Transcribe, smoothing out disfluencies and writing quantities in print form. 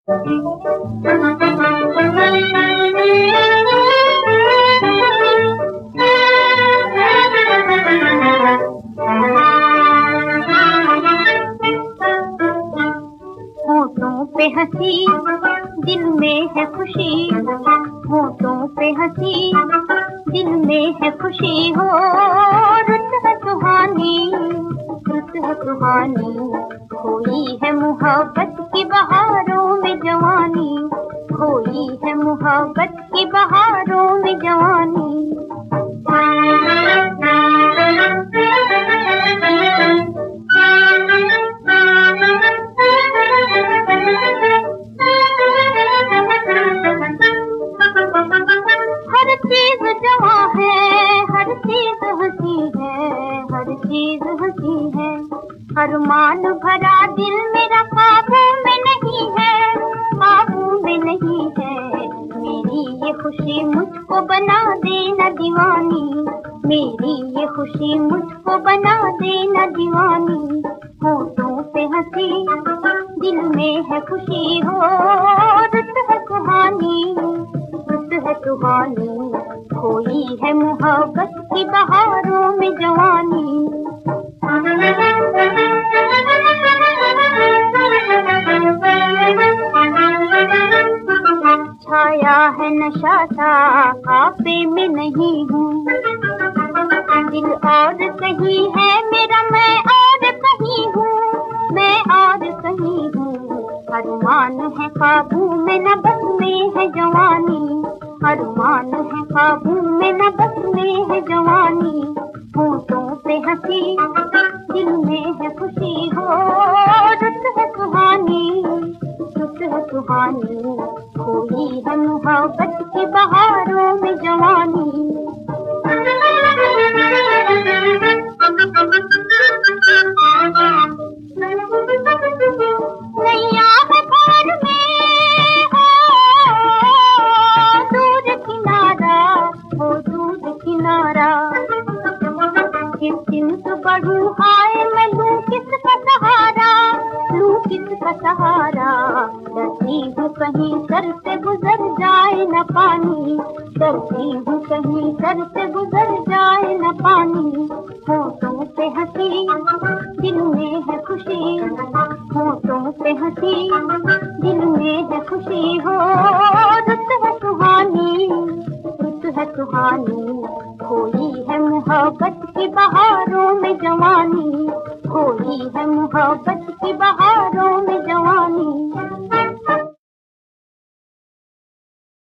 होठों पे हंसी दिल में है खुशी, होठों पे हंसी दिल में है खुशी हो। रुत है सुहानी, रुत है सुहानी, खोई है मोहब्बत की बहारों में जवानी, खोई है मोहब्बत की बहारों में जवानी। हर चीज जवां है, हर चीज हंसी है, हर चीज हंसी है। अरमान भरा दिल मेरा काबू में नहीं है, काबू में नहीं है। मेरी ये खुशी मुझको बना देना दीवानी, मेरी ये खुशी मुझको बना देना दीवानी। होठों पे हंसी दिल में है खुशी हो। रुत है सुहानी, रुत है सुहानी, खोई है मोहब्बत की बहारों में जवानी। छाया है नशा सा, आपे में नहीं हूँ। दिल और कहीं है मेरा, मैं और कहीं हूँ, मैं और कहीं हूँ। अरमान है काबू में न बस में है जवानी, अरमान है काबू में न बस में है जवानी। होठों पे हंसी दिल में है खुशी हो। रुत है सुहानी, रुत है सुहानी, खोई है मोहब्बत की बहारों में जवानी। नैया है पार में हो दूर किनारा, हो दूर किनारा। किस दिन तो बढ़ूं आए मैं लूं किसका सहारा, लूं किसका सहारा। डरती हूँ कहीं सर से गुजर जाए न पानी, डरती हूँ कहीं सर से गुजर जाए न पानी। होठों पे हंसी दिल में है खुशी, होठों पे हंसी दिल में है खुशी हो। रुत है सुहानी, रुत है सुहानी, खोई है मोहब्बत की बहारों में जवानी, खोई है मोहब्बत की बहारों